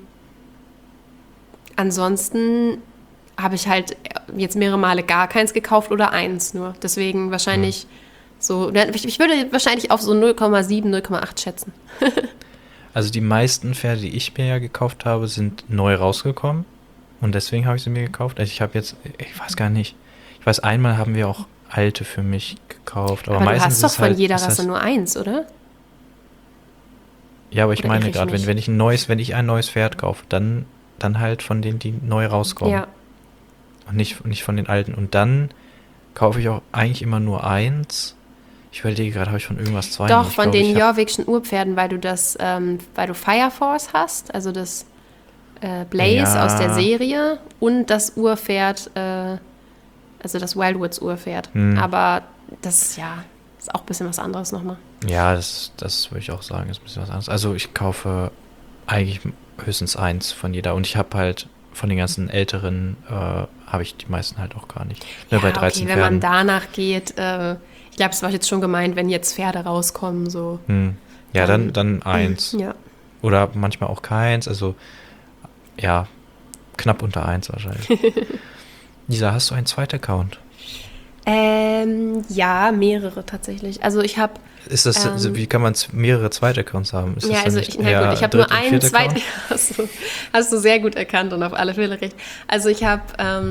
ansonsten habe ich halt jetzt mehrere Male gar keins gekauft oder 1 nur. Deswegen wahrscheinlich so, ich würde wahrscheinlich auf so 0,7, 0,8 schätzen.
Also die meisten Pferde, die ich mir ja gekauft habe, sind neu rausgekommen. Und deswegen habe ich sie mir gekauft. Also ich weiß gar nicht. Ich weiß, einmal haben wir auch alte für mich gekauft. Aber
Aber du
meistens
hast doch
ist
von
halt,
jeder
ist das,
Rasse nur 1, oder?
Ja, aber ich
Oder
meine
irre ich
gerade,
mich?
wenn ich ein neues Pferd kaufe, dann halt von denen, die neu rauskommen.
Ja.
Und nicht von den alten. Und dann kaufe ich auch eigentlich immer nur 1. Ich überlege gerade, habe ich von irgendwas 2?
Doch,
Ich
von
glaube,
den
ich hab-
Jorvikschen Urpferden, weil du Fire Force hast, also das Blaze
Ja.
aus der Serie und das Urpferd, also das Wildwoods Urpferd. Aber das, ja, ist auch ein bisschen was anderes nochmal.
Ja, das würde ich auch sagen, ist ein bisschen was anderes. Also ich kaufe eigentlich höchstens eins von jeder. Und ich habe halt von den ganzen älteren, habe ich die meisten halt auch gar nicht. Nur bei 13
okay, wenn man
Pferden.
danach geht, ich glaube, es war jetzt schon gemeint, wenn jetzt Pferde rauskommen, so.
Ja, dann eins.
Ja.
Oder manchmal auch keins. Also ja, knapp unter eins wahrscheinlich. Lisa, hast du einen zweiten Account?
Ja, mehrere tatsächlich. Also ich habe
Ist das, wie kann man mehrere zweite Accounts haben? Ist
ja,
das
also
dann nicht
na
eher
gut, ich habe nur
Dritt- und
einen
Vierter
zweiten.
Account?
Hast du sehr gut erkannt und auf alle Fälle recht. Also ich habe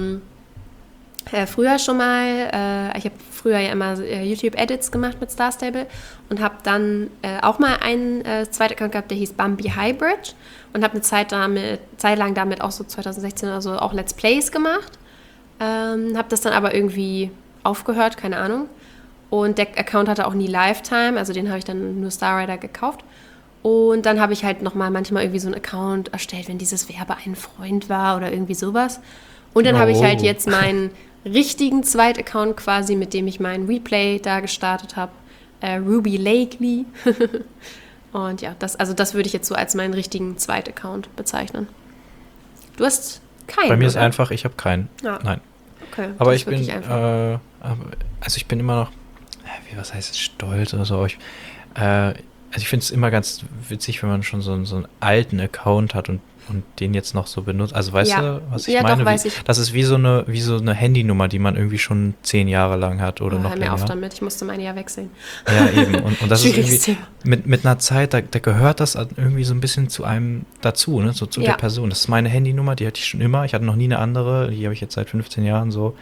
früher schon mal, ich habe früher ja immer YouTube-Edits gemacht mit Star Stable und habe dann auch mal einen zweiten Account gehabt, der hieß Bambi Hybrid und habe eine Zeit lang damit auch so 2016 oder so auch Let's Plays gemacht. Habe das dann aber irgendwie aufgehört, keine Ahnung. Und der Account hatte auch nie Lifetime, also den habe ich dann nur Star Rider gekauft. Und dann habe ich halt nochmal manchmal irgendwie so einen Account erstellt, wenn dieses Werbe ein Freund war oder irgendwie sowas. Und dann habe ich halt jetzt meinen richtigen Zweit-Account quasi, mit dem ich meinen Replay da gestartet habe. Ruby Lakely. Und ja, das würde ich jetzt so als meinen richtigen Zweit-Account bezeichnen. Du hast keinen,
Bei mir ist
oder?
einfach, ich habe keinen.
Ja.
Nein.
Okay,
Aber
das
ich
ist
bin,
wirklich einfach.
also ich bin immer noch, was heißt es, stolz oder so. Also ich finde es immer ganz witzig, wenn man schon so einen alten Account hat und den jetzt noch so benutzt. Also weißt
Ja.
du, was ich
Ja, doch,
meine?
weiß ich.
Das ist wie so eine Handynummer, die man irgendwie schon 10 Jahre lang hat oder noch
Hör mir
länger.
auf damit, ich musste meine ja wechseln.
Ja, eben. Und das ist
Schwieriges
irgendwie mit einer Zeit, da gehört das irgendwie so ein bisschen zu einem dazu, ne? So zu
Ja.
der Person. Das ist meine Handynummer, die hatte ich schon immer. Ich hatte noch nie eine andere. Die habe ich jetzt seit 15 Jahren so.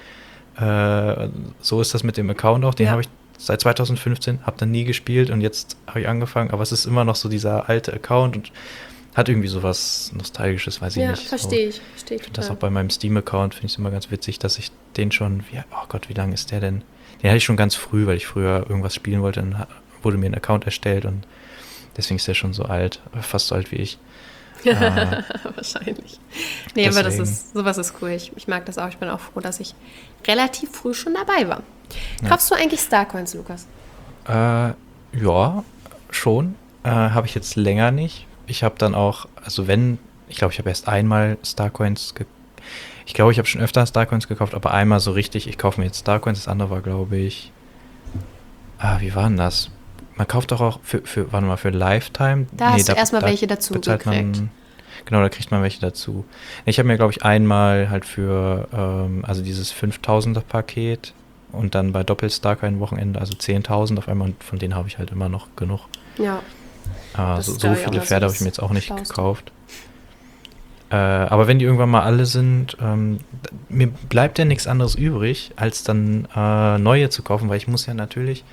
So ist das mit dem Account auch. Den
Ja.
habe ich seit 2015, habe dann nie gespielt und jetzt habe ich angefangen. Aber es ist immer noch so dieser alte Account und hat irgendwie sowas Nostalgisches, weiß ich
Ja,
nicht.
verstehe ich. Verstehe ich
Ich finde das
total.
auch bei meinem Steam-Account, finde ich es immer ganz witzig, dass ich den schon, oh Gott, wie lange ist der denn? Den hatte ich schon ganz früh, weil ich früher irgendwas spielen wollte, dann wurde mir ein Account erstellt und deswegen ist der schon so alt, fast so alt wie ich.
Wahrscheinlich. Nee, aber
Deswegen.
sowas ist cool. Ich mag das auch. Ich bin auch froh, dass ich relativ früh schon dabei war. Kaufst du eigentlich Starcoins, Lukas?
Ja, schon. Habe ich jetzt länger nicht. Ich habe dann auch, also ich glaube, ich habe erst einmal Starcoins ich glaube, ich habe schon öfter Starcoins gekauft, aber einmal so richtig, ich kaufe mir jetzt Starcoins, das andere war, glaube ich, wie war denn das? Man kauft doch auch warte mal, für Lifetime.
Da hast du erstmal welche dazu
bezahlt
gekriegt.
Genau, da kriegt man welche dazu. Ich habe mir, glaube ich, einmal halt für, also dieses 5000er Paket und dann bei Doppel-Starcoin-Wochenende, also 10.000 auf einmal, und von denen habe ich halt immer noch genug.
Ja. Das
So
ist, glaub ich,
viele
auch
Pferde habe
das
ich mir jetzt auch nicht
Schlauste.
gekauft. Aber wenn die irgendwann mal alle sind, mir bleibt ja nichts anderes übrig, als dann neue zu kaufen, weil ich muss ja natürlich,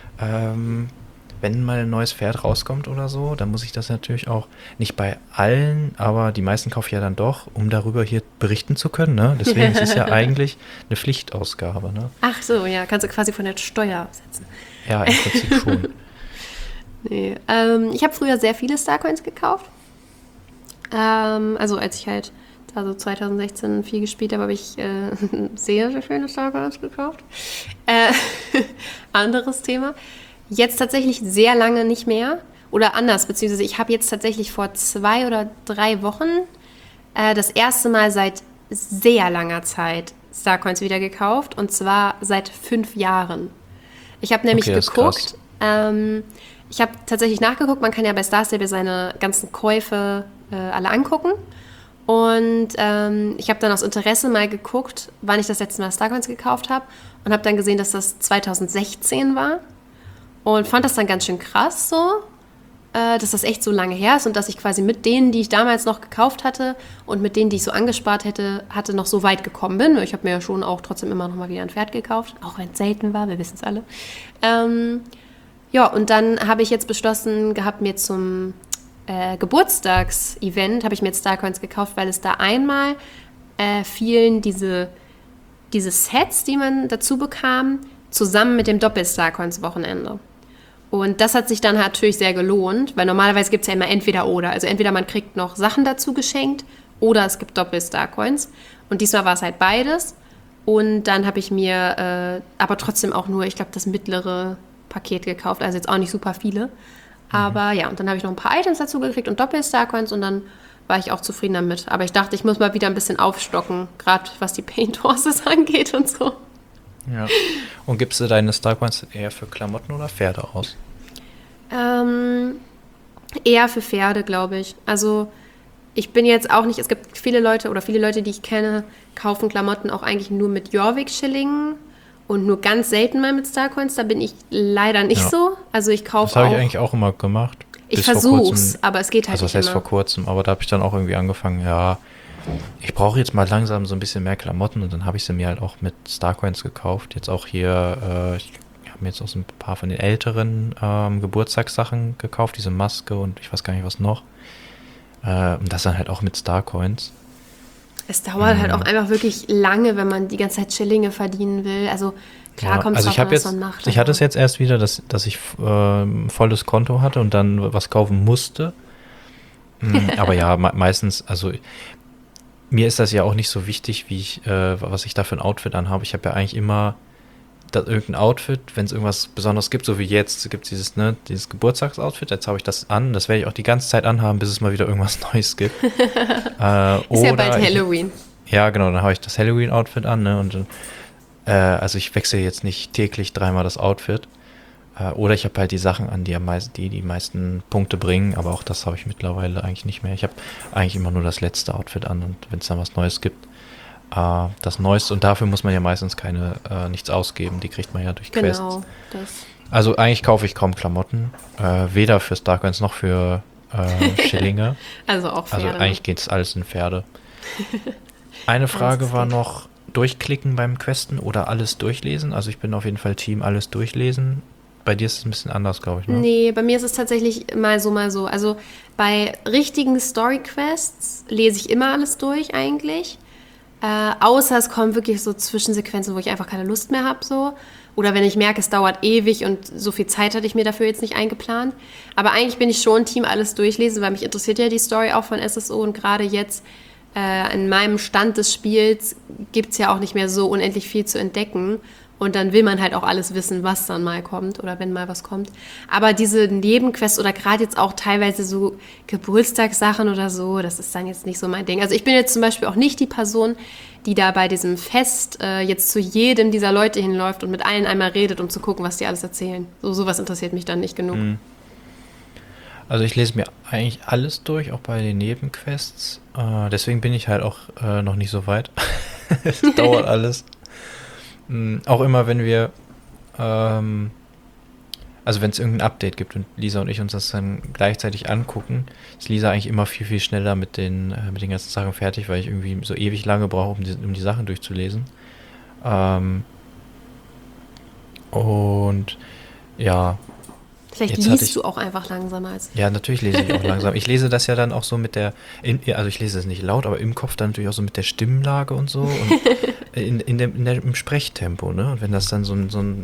wenn mal ein neues Pferd rauskommt oder so, dann muss ich das natürlich auch, nicht bei allen, aber die meisten kaufe ich ja dann doch, um darüber hier berichten zu können. Ne? Deswegen ist es ja eigentlich eine Pflichtausgabe. Ne?
Ach so, ja, kannst du quasi von der Steuer absetzen.
Ja, im Prinzip schon.
Nee. Ich habe früher sehr viele Starcoins gekauft. Also als ich halt da so 2016 viel gespielt habe, habe ich sehr, sehr viele Starcoins gekauft. Anderes Thema. Jetzt tatsächlich sehr lange nicht mehr. Oder anders, beziehungsweise ich habe jetzt tatsächlich vor 2 oder 3 Wochen das erste Mal seit sehr langer Zeit Starcoins wieder gekauft. Und zwar seit 5 Jahren. Ich habe nämlich
Okay, das ist
geguckt, ich habe tatsächlich nachgeguckt, man kann ja bei Star Stable seine ganzen Käufe alle angucken. Und ich habe dann aus Interesse mal geguckt, wann ich das letzte Mal Starcoins gekauft habe. Und habe dann gesehen, dass das 2016 war. Und fand das dann ganz schön krass so, dass das echt so lange her ist. Und dass ich quasi mit denen, die ich damals noch gekauft hatte und mit denen, die ich so angespart hatte, noch so weit gekommen bin. Ich habe mir ja schon auch trotzdem immer noch mal wieder ein Pferd gekauft. Auch wenn es selten war, wir wissen es alle. Ja, und dann habe ich jetzt beschlossen gehabt, mir zum Geburtstagsevent habe ich mir jetzt Starcoins gekauft, weil es da einmal fielen diese Sets, die man dazu bekam, zusammen mit dem Doppel-Starcoins-Wochenende. Und das hat sich dann natürlich sehr gelohnt, weil normalerweise gibt es ja immer entweder oder. Also entweder man kriegt noch Sachen dazu geschenkt oder es gibt Doppel-Star-Coins. Und diesmal war es halt beides. Und dann habe ich mir aber trotzdem auch nur, ich glaube, das mittlere Paket gekauft. Also jetzt auch nicht super viele. Aber ja, und dann habe ich noch ein paar Items dazu gekriegt und Doppel-Star-Coins und dann war ich auch zufrieden damit. Aber ich dachte, ich muss mal wieder ein bisschen aufstocken, gerade was die Paint Horses angeht und so.
Ja. Und gibst du deine Starcoins eher für Klamotten oder Pferde aus?
Eher für Pferde, glaube ich. Also ich bin jetzt auch nicht, es gibt viele Leute, die ich kenne, kaufen Klamotten auch eigentlich nur mit Jorvik-Schillingen und nur ganz selten mal mit Starcoins. Da bin ich leider nicht so. Also ich kaufe
Das habe ich eigentlich auch immer gemacht.
Ich versuch's, aber es geht halt
nicht immer. Also was heißt vor kurzem, aber da habe ich dann auch irgendwie angefangen, ja, ich brauche jetzt mal langsam so ein bisschen mehr Klamotten und dann habe ich sie mir halt auch mit Starcoins gekauft. Jetzt auch hier, ich habe mir jetzt auch so ein paar von den älteren Geburtstagssachen gekauft, diese Maske und ich weiß gar nicht was noch. Und das dann halt auch mit Starcoins.
Es dauert halt auch einfach wirklich lange, wenn man die ganze Zeit Schillinge verdienen will. Also klar kommt es drauf an, was man macht.
Ich hatte es jetzt erst wieder, dass ich volles Konto hatte und dann was kaufen musste. Aber ja, meistens, also mir ist das ja auch nicht so wichtig, was ich da für ein Outfit anhabe. Ich habe ja eigentlich immer irgendein Outfit, wenn es irgendwas Besonderes gibt, so wie jetzt gibt es dieses Geburtstagsoutfit, jetzt habe ich das an, das werde ich auch die ganze Zeit anhaben, bis es mal wieder irgendwas Neues gibt.
Ist ja bald Halloween.
Ja, genau, dann habe ich das Halloween-Outfit an, ne, und also ich wechsle jetzt nicht täglich dreimal das Outfit. Oder ich habe halt die Sachen an, die meisten Punkte bringen, aber auch das habe ich mittlerweile eigentlich nicht mehr. Ich habe eigentlich immer nur das letzte Outfit an und wenn es dann was Neues gibt, das Neueste. Und dafür muss man ja meistens nichts ausgeben, die kriegt man ja durch Quests.
Genau, das.
Also eigentlich kaufe ich kaum Klamotten, weder für Starcoins noch für Schillinge.
Also auch Pferde.
Also eigentlich geht es alles in Pferde. Eine Frage war noch, durchklicken beim Questen oder alles durchlesen? Also ich bin auf jeden Fall Team alles durchlesen. Bei dir ist es ein bisschen anders, glaube ich, ne?
Nee, bei mir ist es tatsächlich mal so, mal so. Also bei richtigen Story-Quests lese ich immer alles durch eigentlich. Außer es kommen wirklich so Zwischensequenzen, wo ich einfach keine Lust mehr habe, so. Oder wenn ich merke, es dauert ewig und so viel Zeit hatte ich mir dafür jetzt nicht eingeplant. Aber eigentlich bin ich schon Team alles durchlesen, weil mich interessiert ja die Story auch von SSO und gerade jetzt in meinem Stand des Spiels gibt es ja auch nicht mehr so unendlich viel zu entdecken. Und dann will man halt auch alles wissen, was dann mal kommt oder wenn mal was kommt. Aber diese Nebenquests oder gerade jetzt auch teilweise so Geburtstagssachen oder so, das ist dann jetzt nicht so mein Ding. Also ich bin jetzt zum Beispiel auch nicht die Person, die da bei diesem Fest jetzt zu jedem dieser Leute hinläuft und mit allen einmal redet, um zu gucken, was die alles erzählen. Sowas interessiert mich dann nicht genug.
Also ich lese mir eigentlich alles durch, auch bei den Nebenquests. Deswegen bin ich halt auch noch nicht so weit. Es dauert alles. Auch immer, wenn wir, also wenn es irgendein Update gibt und Lisa und ich uns das dann gleichzeitig angucken, ist Lisa eigentlich immer viel, viel schneller mit den ganzen Sachen fertig, weil ich irgendwie so ewig lange brauche, um die Sachen durchzulesen. Und ja.
Vielleicht liest du auch einfach langsamer als ich.
Ja, natürlich lese ich auch langsam. Ich lese das ja dann auch so also ich lese es nicht laut, aber im Kopf dann natürlich auch so mit der Stimmlage und so und im Sprechtempo, ne? Und wenn das dann so ein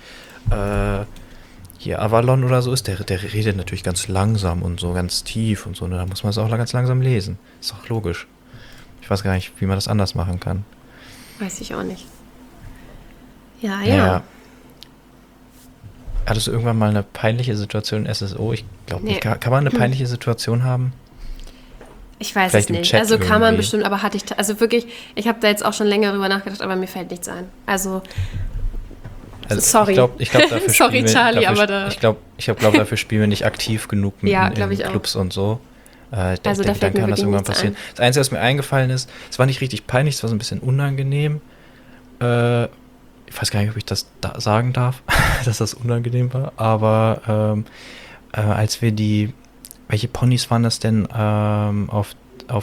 hier Avalon oder so ist, der redet natürlich ganz langsam und so ganz tief und so, ne? Da muss man es auch ganz langsam lesen. Ist auch logisch. Ich weiß gar nicht, wie man das anders machen kann.
Weiß ich auch nicht. Ja.
Naja. Hattest du irgendwann mal eine peinliche Situation in SSO? Ich glaube nicht. Kann man eine peinliche Situation haben?
Ich weiß es nicht. Also kann man bestimmt, aber hatte ich, also wirklich, ich habe da jetzt auch schon länger drüber nachgedacht, aber mir fällt nichts ein. Also sorry.
Ich glaube, dafür
sorry, Charlie, aber da.
Ich glaube, dafür spielen wir nicht aktiv genug mit in Clubs und so.
Also da
dann kann das irgendwann passieren. Das Einzige, was mir eingefallen ist, es war nicht richtig peinlich, es war so ein bisschen unangenehm. Ich weiß gar nicht, ob ich das sagen darf, dass das unangenehm war, aber als wir welche Ponys waren das denn auf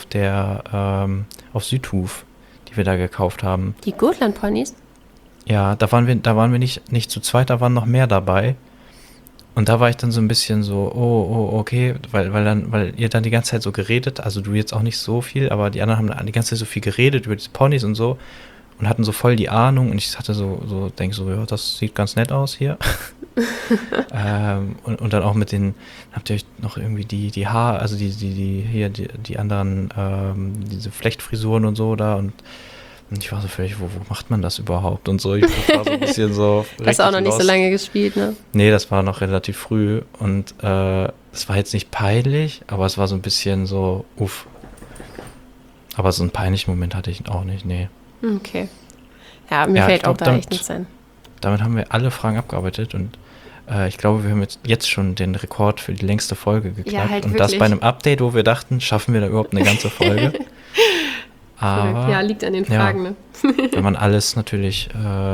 Südhof, die wir da gekauft haben?
Die Gotland-Ponys?
Ja, da waren wir nicht zu zweit, da waren noch mehr dabei. Und da war ich dann so ein bisschen so, okay, weil ihr dann die ganze Zeit so geredet, also du jetzt auch nicht so viel, aber die anderen haben die ganze Zeit so viel geredet über diese Ponys und so. und hatten so voll die Ahnung und ich hatte denke so, ja, das sieht ganz nett aus hier. Und dann auch mit den, habt ihr euch noch irgendwie die Haar, also die anderen, diese Flechtfrisuren und so da und ich war so völlig, wo macht man das überhaupt und so. Ich war so ein bisschen so.
Hast du auch noch nicht so lange gespielt, ne?
Nee, das war noch relativ früh und es war jetzt nicht peinlich, aber es war so ein bisschen so, uff. Aber so einen peinlichen Moment hatte ich auch nicht, nee.
Okay. Ja, mir fällt auch da echt nichts ein.
Damit haben wir alle Fragen abgearbeitet und ich glaube, wir haben jetzt schon den Rekord für die längste Folge geknackt.
Ja, halt
und
wirklich.
das bei einem Update, wo wir dachten, schaffen wir da überhaupt eine ganze Folge. Aber,
ja, liegt an den Fragen, ne?
Wenn man alles natürlich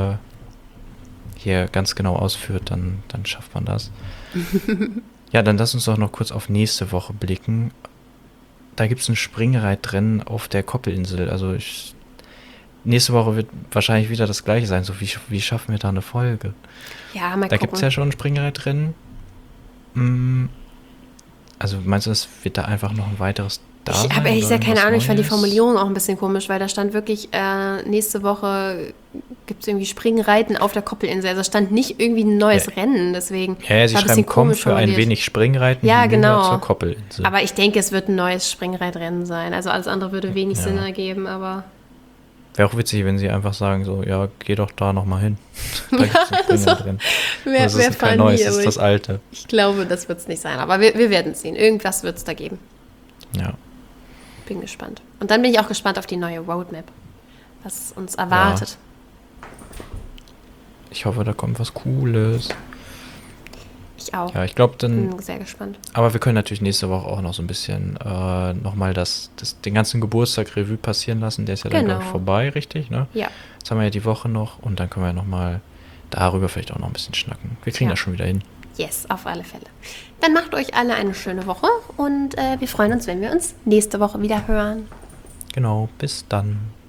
hier ganz genau ausführt, dann schafft man das. Ja, dann lass uns doch noch kurz auf nächste Woche blicken. Da gibt es ein Springreitrennen auf der Koppelinsel. Also nächste Woche wird wahrscheinlich wieder das gleiche sein. So, wie schaffen wir da eine Folge?
Ja, mal gucken.
Da gibt es ja schon ein Springreitrennen. Also meinst du, es wird da einfach noch ein weiteres da sein?
Ich habe ehrlich gesagt keine Ahnung. Ich fand die
Neues?
Formulierung auch ein bisschen komisch, weil da stand wirklich, nächste Woche gibt es irgendwie Springreiten auf der Koppelinsel. Also stand nicht irgendwie ein neues Rennen, deswegen
Ja, sie
war ein bisschen
schreiben, komm
komisch
für ein
formuliert.
wenig Springreiten
Ja,
hinüber
genau.
zur Koppelinsel.
Aber ich denke, es wird ein neues Springreitrennen sein. Also alles andere würde wenig Sinn ergeben, aber
Wäre auch witzig, wenn sie einfach sagen, so, ja, geh doch da nochmal hin. Da gibt es ein Springreitrennen. Das ist kein neues, das ist das alte.
Ich glaube, das wird es nicht sein, aber wir werden es sehen. Irgendwas wird es da geben.
Ja.
Bin gespannt. Und dann bin ich auch gespannt auf die neue Roadmap, was uns erwartet.
Ich hoffe, da kommt was Cooles.
Ich auch.
Ja, ich glaube dann.
Bin sehr gespannt.
Aber wir können natürlich nächste Woche auch noch so ein bisschen nochmal den ganzen Geburtstag Revue passieren lassen. Der ist ja dann, glaube ich, vorbei, richtig? Ne?
Ja.
Jetzt haben wir ja die Woche noch und dann können wir nochmal darüber vielleicht auch noch ein bisschen schnacken. Wir kriegen das schon wieder hin.
Yes, auf alle Fälle. Dann macht euch alle eine schöne Woche und wir freuen uns, wenn wir uns nächste Woche wieder hören.
Genau, bis dann.